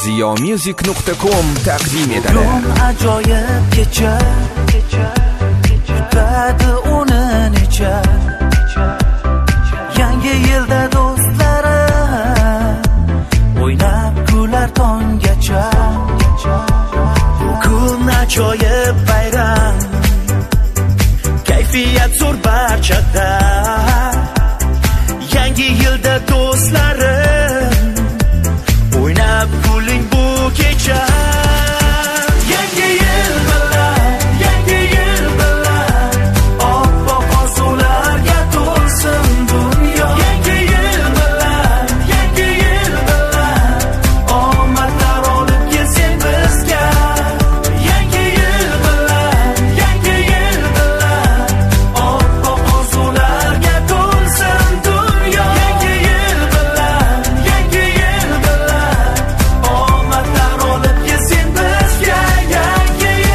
ziyomusic.com taqdim etadi. Bugun ajoyib kecha, yutadi uni necha. Yangi yilda do'stlarim o'ynab kular tonggacha. Bugun ajoyib bayram, kayfiyat zo'r barchada. Yangi yilda do'stlarim o'ynab kuling bu kecha. Yangi yil bilan oppoq orzularga to'lsin dunyo. Yangi yil bilan omadlar olib kelsin bizga. Yangi yil bilan oppoq orzularga to'lsin dunyo. Yangi yil bilan omadlar olib kelsin bizga. Yangi yil.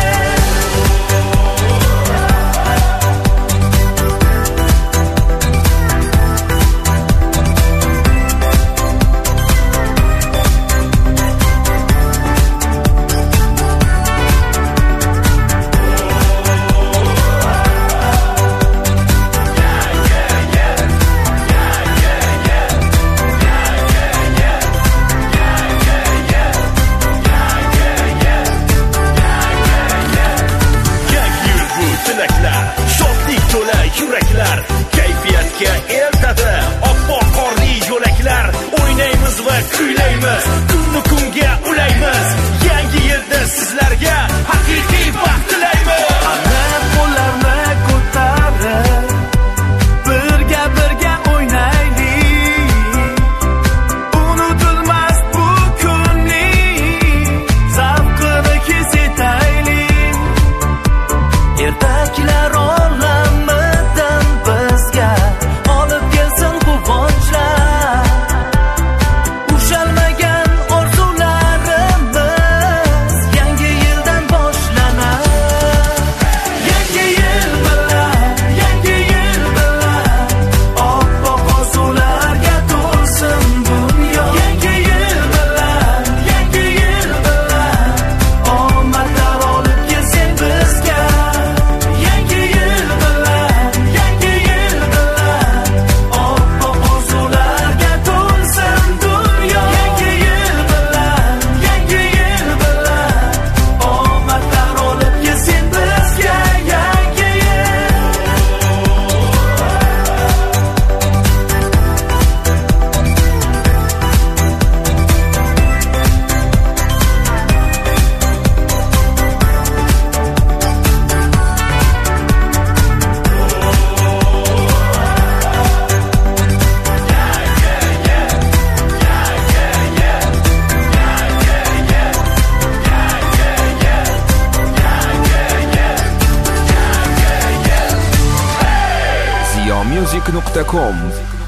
Shodlik to'la yuraklar, kayfiyatga eltadi oppoq qorli yo'laklar. O'ynaymiz va kuylaymiz, kunni kunga ulaymiz. Yangi yilda sizlarga haqiqiy baxt tilaymiz. Ana qo'llarni ko'tarib, birga o'ynaylik. Unutilmas bu kunning zavqini his etaylik. Ertaklar olamidan bizga olib kelsin quvonchlar. Ushalmagan orzularimiz yangi yildan boshlanar. Yangi yil bilan oppoq orzularga to'lsin dunyo. Yangi yil bilan omadlar olib kelsin bizga. Yangi yil bilan oppoq orzularga to'lsin dunyo. Yangi yil bilan omadlar olib kelsin bizga. Yangi yil. ziyomusic.com